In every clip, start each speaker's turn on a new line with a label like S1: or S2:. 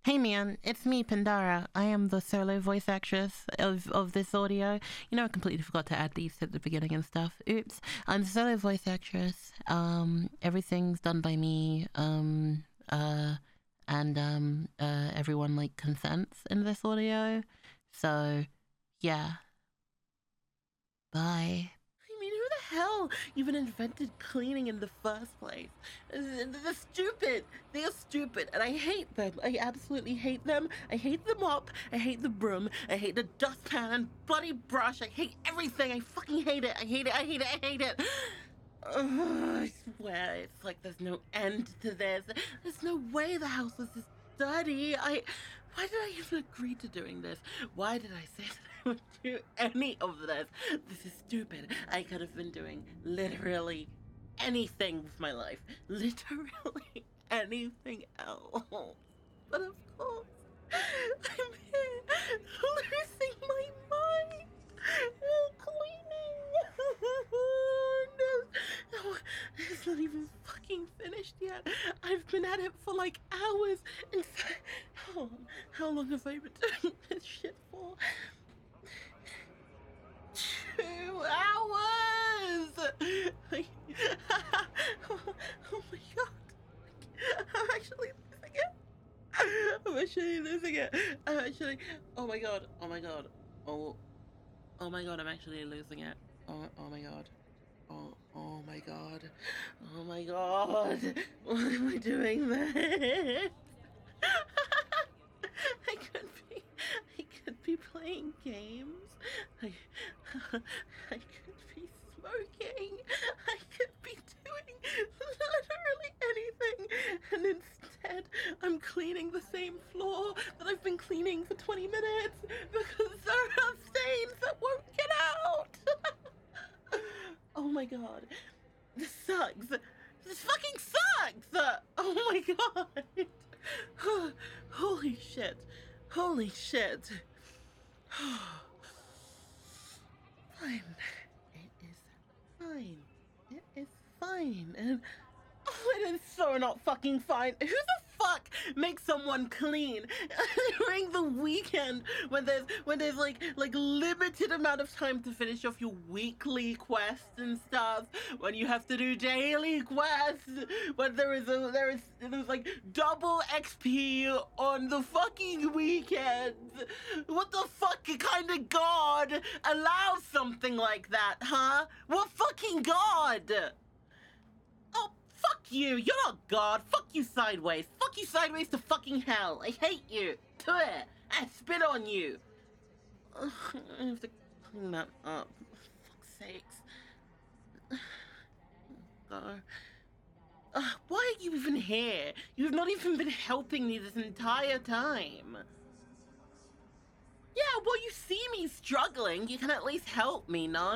S1: Hey man, it's me, Pandara. I am the solo voice actress of this audio. You know, I completely forgot to add these at the beginning and stuff. Oops. I'm the solo voice actress. Everything's done by me. Everyone like consents in this audio. So, yeah. Bye. I mean, who the hell even invented cleaning in the first place? They're stupid. They are stupid, and I hate them. I absolutely hate them. I hate the mop. I hate the broom. I hate the dustpan and bloody brush. I hate everything. I fucking hate it. I hate it. I hate it. I hate it. I swear, it's like there's no end to this. There's no way the house was this dirty. Why did I even agree to doing this? Why did I say that I would do any of this? This is stupid. I could have been doing literally anything with my life. Literally anything else. But of course, I'm here losing my mind while cleaning. No, it's not even fucking finished yet. I've been at it for like hours. In fact, how long have I been doing this shit for? 2 hours! Oh my god. I'm actually losing it. I'm actually losing it. Oh my god. Oh my god. Oh my god, I'm actually losing it. Oh my god. Oh my god. Oh my god. Why am I doing this? I could be playing games. I could be smoking. I could be doing literally anything. And instead, I'm cleaning the same floor that I've been cleaning for 20 minutes because there are stains that won't get out. Oh my god. This sucks. This fucking sucks! Oh my god. Holy shit. Holy shit. Fine. It is fine. It is fine. And it is so not fucking fine. Who the fuck makes someone clean during the weekend when there's like limited amount of time to finish off your weekly quests and stuff, when you have to do daily quests, when there's like double XP on the fucking weekends? What the fuck kind of god allows something like that, huh? What fucking god? Oh, fuck you. You're not God. Fuck you sideways. Fuck you sideways to fucking hell. I hate you. Tuh. I spit on you. Ugh, I have to clean that up. For fuck's sakes. God. Why are you even here? You've not even been helping me this entire time. Yeah, well, you see me struggling. You can at least help me, no?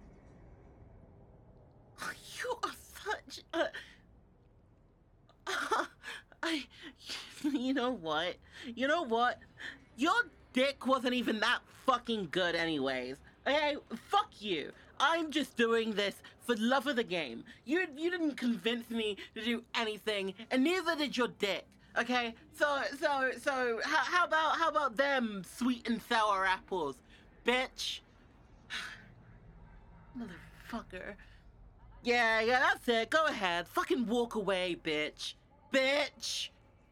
S1: You are such a... You know what? You know what? Your dick wasn't even that fucking good anyways. Okay, fuck you. I'm just doing this for love of the game. You didn't convince me to do anything, and neither did your dick. Okay, so how about them sweet and sour apples, bitch? Motherfucker. Yeah, that's it. Go ahead. Fucking walk away, bitch. Bitch!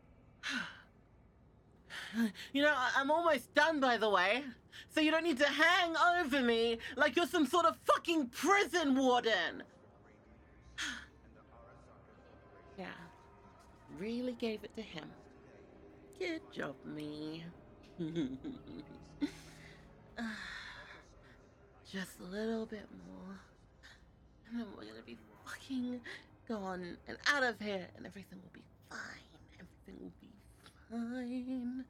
S1: You know, I'm almost done, by the way. So you don't need to hang over me like you're some sort of fucking prison warden. Yeah. Really gave it to him. Good job, me. Just a little bit more. And then we're gonna be fucking gone and out of here, and everything will be fine. Everything will be fine.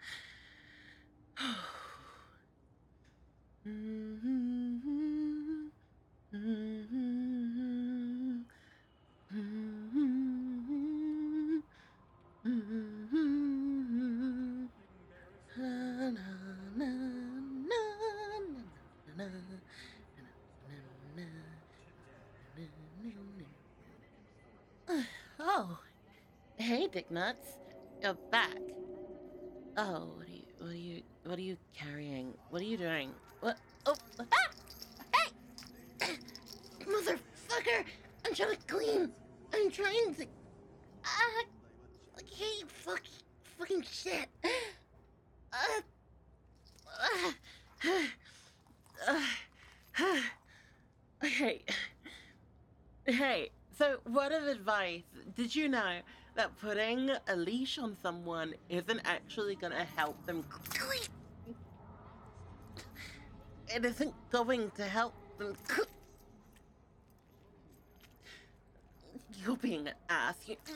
S1: Oh, hey, Dick Nuts. You're back. Oh, what are you carrying? What are you doing? What? Oh, hey! Motherfucker! I'm trying to clean! I'm trying to. Ah! Hey, fucking shit! Uh, uh, hey, hey, so word of advice, did you know that putting a leash on someone isn't actually gonna help them clean? It isn't going to help them. You're being an ass.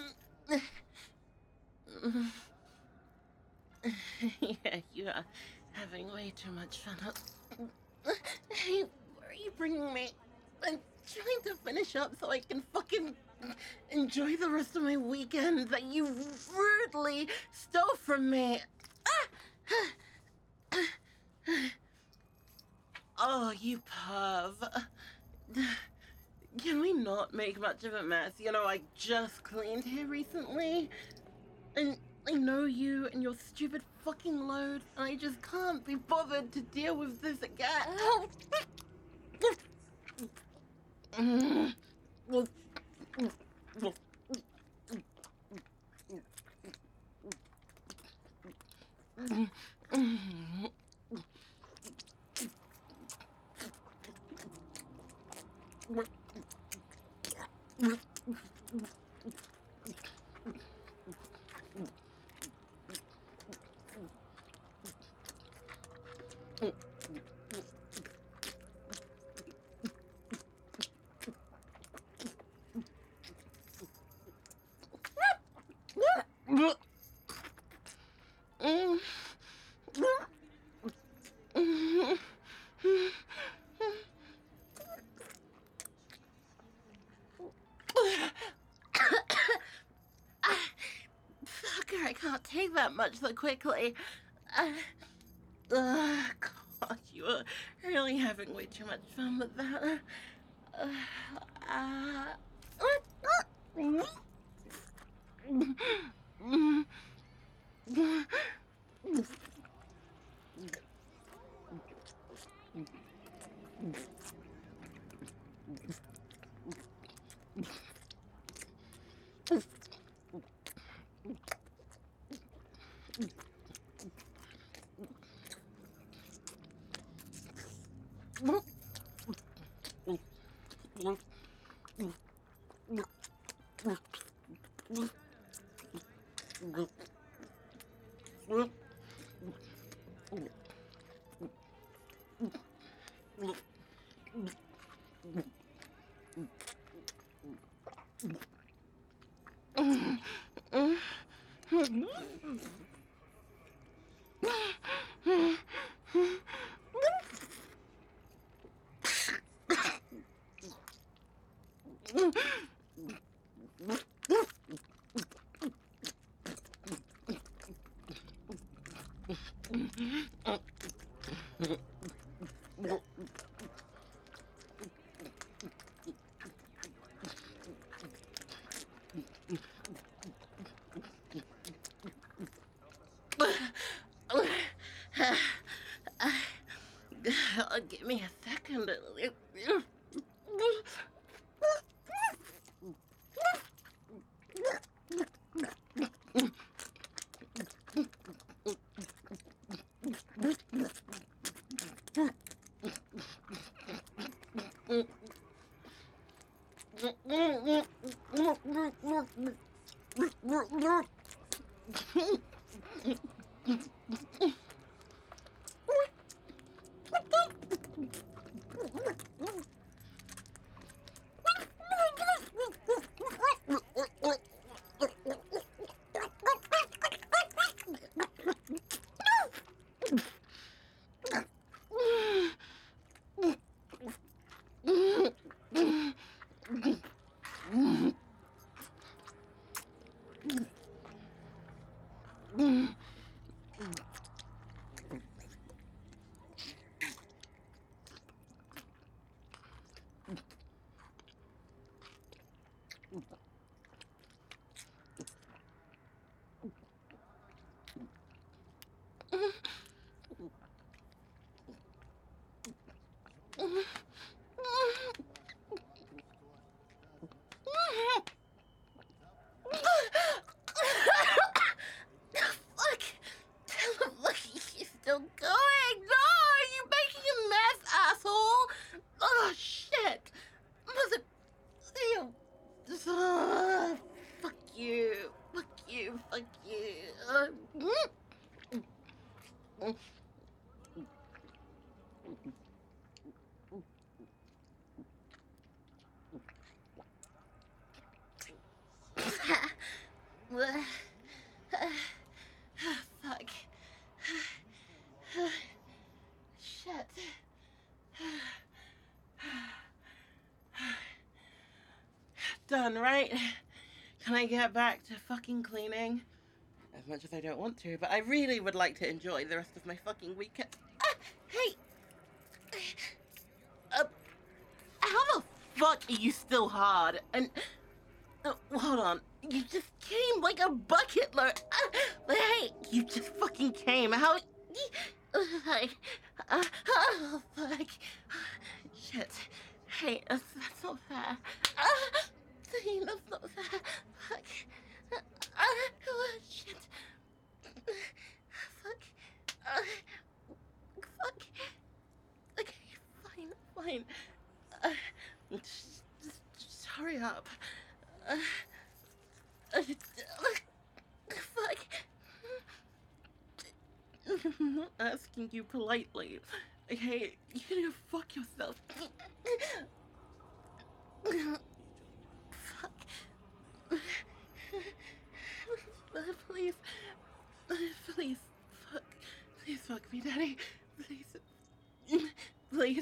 S1: Yeah, you are having way too much fun. Hey, where are you bringing me? I'm trying to finish up so I can fucking enjoy the rest of my weekend that you rudely stole from me. Oh, you perv. Can we not make much of a mess? You know, I just cleaned here recently, and I know you and your stupid fucking load, and I just can't be bothered to deal with this again. Fucker, I can't take that much so quickly. God, you are really having way too much fun with that. Give me a second. Fuck. Shit. Done, right? Can I get back to fucking cleaning? As much as I don't want to, but I really would like to enjoy the rest of my fucking weekend. Hey! How the fuck are you still hard? And hold on, you just came like a bucket load. Hey, you just fucking came. How? Like, oh fuck. Shit. Hey, that's not fair. That's not fair. Fuck. Oh, shit. Fuck. Fuck. Okay, fine. Just hurry up. Fuck. I'm not asking you politely. Okay, you can go fuck yourself. Fuck. Please. Please. Fuck. Please fuck me, Daddy. Please. Please.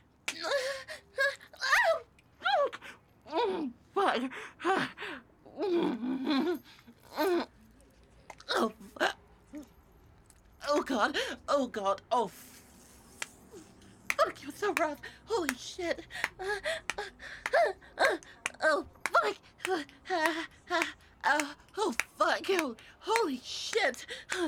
S1: Fuck. Oh, fuck. Oh, God. Oh, God. Oh, fuck. You're so rough. Holy shit. Oh, fuck. Oh, fuck. Oh, holy shit.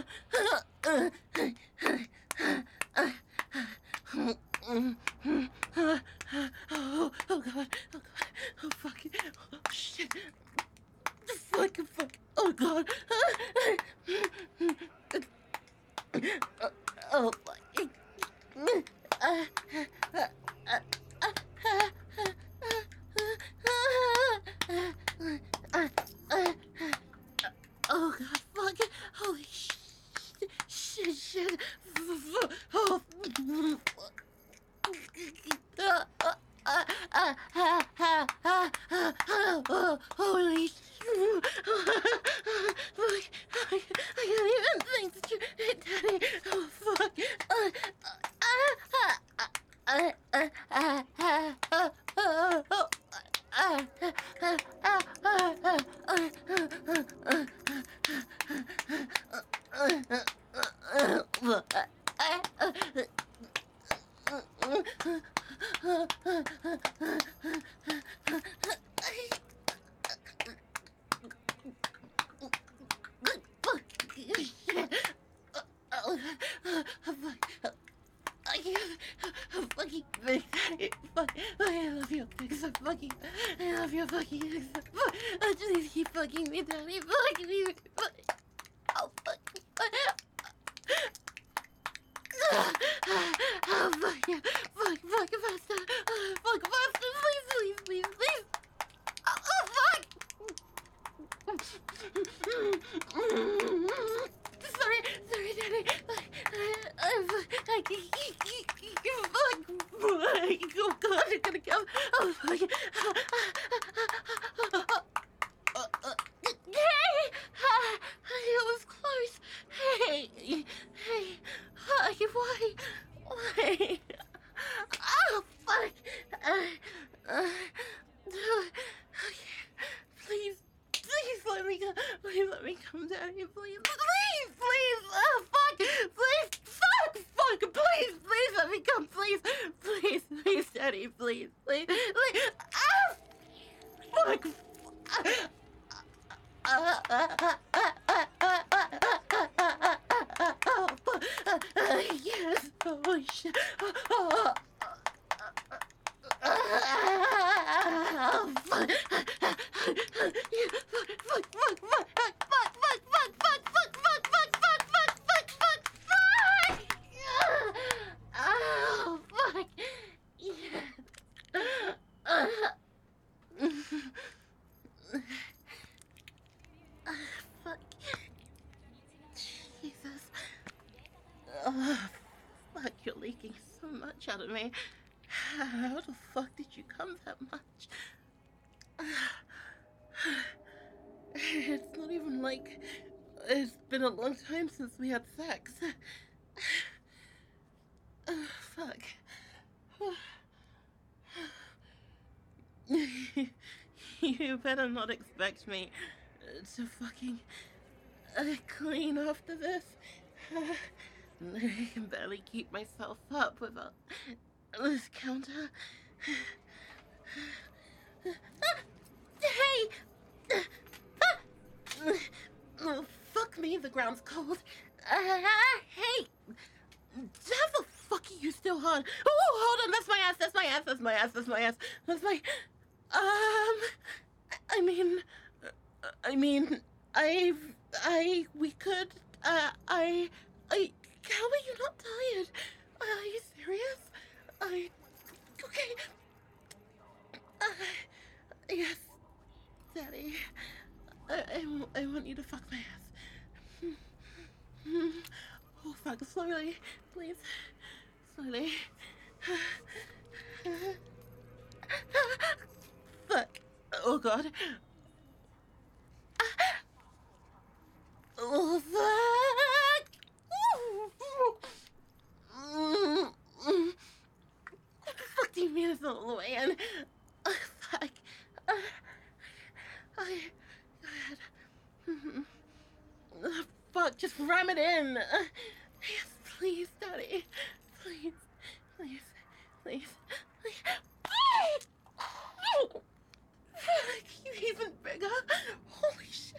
S1: Oh, God. Oh, fuck. Oh, shit. Fuck. Oh, God. Oh, fuck. Oh, God, fuck. Holy shit. Oh, holy shit. I can't even think straight, Daddy. Oh, fuck. Fucking big daddy. Fuck. I love you. I love you fucking. Please keep fucking me, daddy. Fuck me. Oh, fuck. Oh, fuck. Fuck faster. Fuck faster. Please. Oh, fuck. Sorry, Daddy. Oh God, you're gonna come. Oh fuck. Hey, it was close. Hey, why? Oh fuck. Please let me go. Please let me come down here, please. Oh, fuck. Fuck. Please let me come, please. Please, Daddy, please. Ah, fuck. Yes. Oh, shit. Fuck. Oh, fuck. Fuck. Jesus. Oh, Oh, fuck, you're leaking so much out of me. How the fuck did you come that much? It's not even like it's been a long time since we had sex. Fuck. You better not expect me to fucking clean after this. I can barely keep myself up without this counter. Hey! Oh, fuck me, the ground's cold. Hey! How the fuck are you still hard? Oh, hold on, that's my ass, that's my ass, that's my ass, that's my ass. That's my... I mean... we could, how are you not tired? Are you serious? Okay. Yes, Daddy. I want you to fuck my ass. Oh, fuck, slowly, please. Slowly. Fuck. Oh, God. Oh, fuck! What the fuck do you mean it's not all the way in? Fuck. Go ahead. Fuck, just ram it in. Yes, please, Daddy. Please, please, please. Fuck, you even bigger. Holy shit.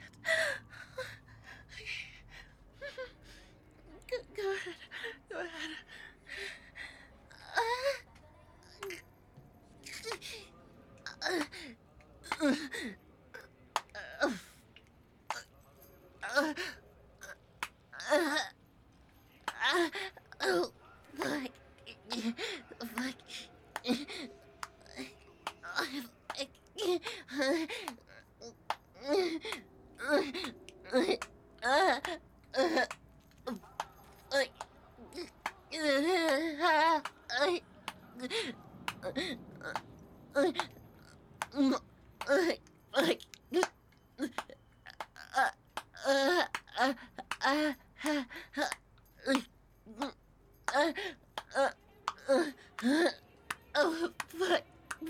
S1: Go ahead. Go ahead. Oh, fuck. Oh, fuck.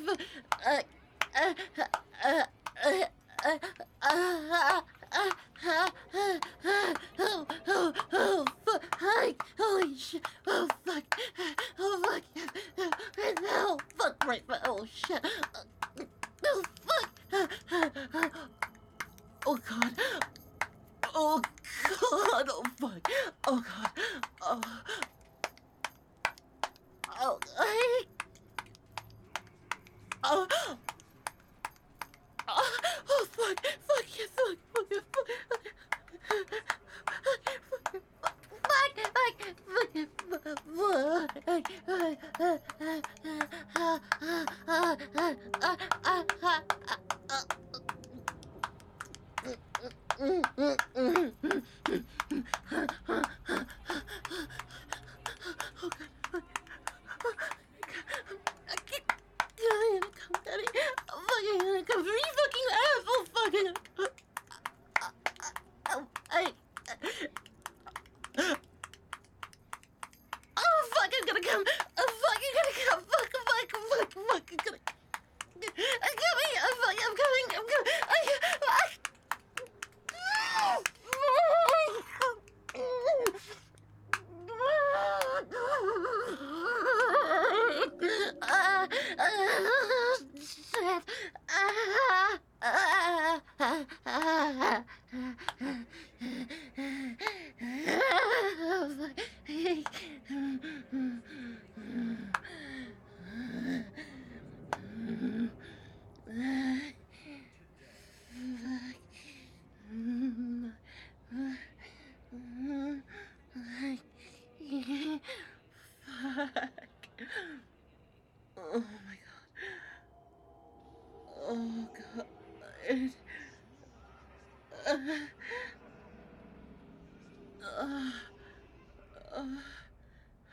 S1: Oh, fuck. Holy shit. Oh, fuck. Oh, fuck. No, fuck right. Oh, shit. Oh, fuck. Oh, God. Oh, God. Oh, fuck. Oh, God. Oh. Oh, oh, oh, fuck, yes, fuck, come, Daddy. I'm fucking gonna come for you, fucking asshole, fucking. Oh, fuck, I'm gonna come. I'm fucking gonna come. Fuck, I'm gonna. I'm coming. I'm coming. Fuck. Oh my god. Oh god. Uh, uh, uh,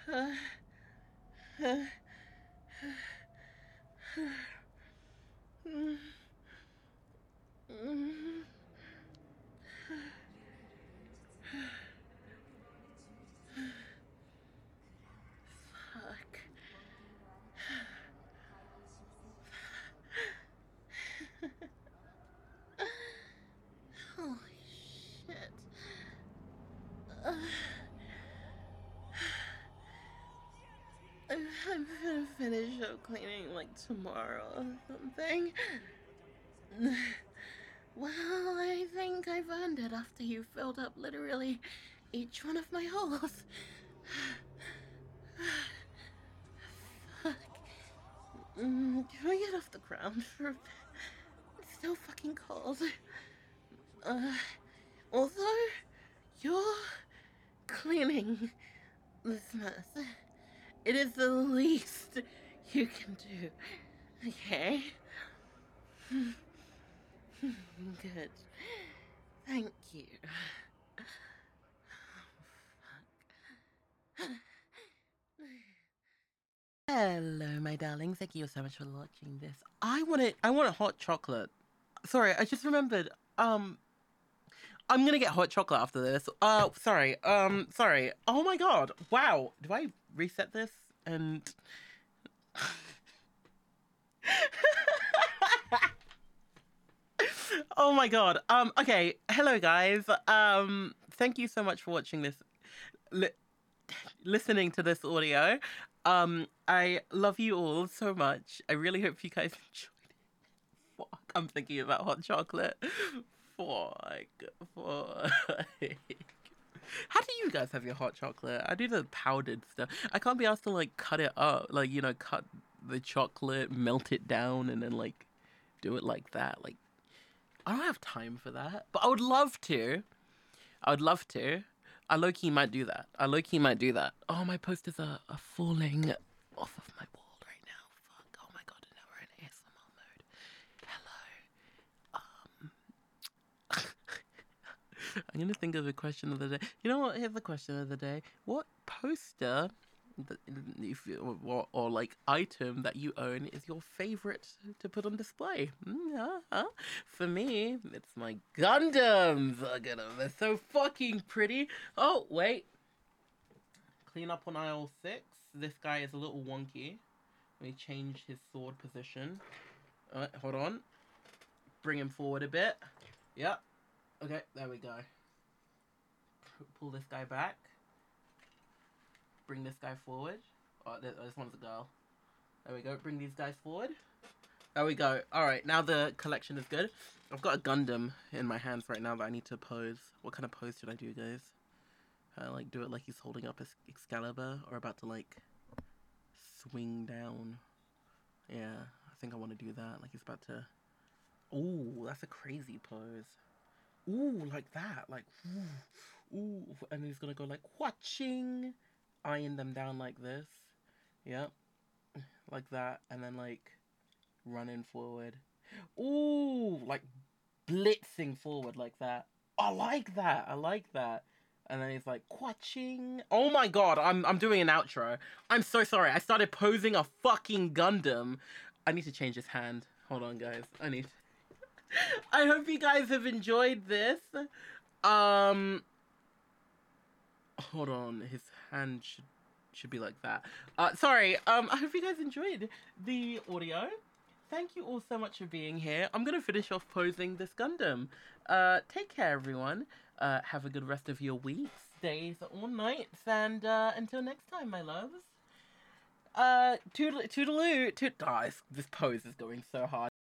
S1: Fuck. Holy shit. I'm gonna finish up cleaning like tomorrow or something. Well, I think I've earned it after you filled up literally each one of my holes. Fuck. Can I get off the ground for a bit? It's still fucking cold. Although you're cleaning this mess, it is the least you can do. Okay? Good. Thank you. Hello, my darling. Thank you so much for watching this. I want a hot chocolate. Sorry, I just remembered. I'm gonna get hot chocolate after this. Sorry. Sorry. Oh my god. Wow. Do I reset this? And oh my god. Okay. Hello, guys. Thank you so much for watching this. Listening to this audio. I love you all so much. I really hope you guys enjoyed it. Fuck, I'm thinking about hot chocolate. Fuck. How do you guys have your hot chocolate? I do the powdered stuff. I can't be asked to like cut it up, like, you know, cut the chocolate, melt it down, and then like do it like that. Like, I don't have time for that, but I would love to. I would love to. I low-key might do that. Oh, my posters are falling off of my wall right now. Fuck. Oh my god, and now we're in ASMR mode. Hello. I'm gonna think of a question of the day. You know what? Here's the question of the day. What poster, if you, or like item that you own is your favorite to put on display? For me, it's my Gundams. Look at them. They're so fucking pretty. Oh, wait. Clean up on aisle 6. This guy is a little wonky. Let me change his sword position. Alright, hold on. Bring him forward a bit. Yep. Okay, there we go. Pull this guy back. Bring this guy forward. Oh, this one's a girl. There we go. Bring these guys forward. There we go. Alright, now the collection is good. I've got a Gundam in my hands right now that I need to pose. What kind of pose should I do, guys? Like, do it like he's holding up Excalibur, or about to, like, swing down. Yeah, I think I want to do that. Like, he's about to... Ooh, that's a crazy pose. Ooh, like that. Like, ooh. And he's gonna go, like, watching, eyeing them down like this. Yep. Like that. And then, like, running forward. Ooh, like, blitzing forward like that. I like that. And then he's like, quatching. Oh my god, I'm doing an outro. I'm so sorry. I started posing a fucking Gundam. I need to change his hand. Hold on, guys. I hope you guys have enjoyed this. Hold on. His hand should be like that. Sorry. I hope you guys enjoyed the audio. Thank you all so much for being here. I'm gonna finish off posing this Gundam. Take care, everyone. Have a good rest of your weeks, days, or nights, and until next time, my loves. Toodaloo. This pose is going so hard.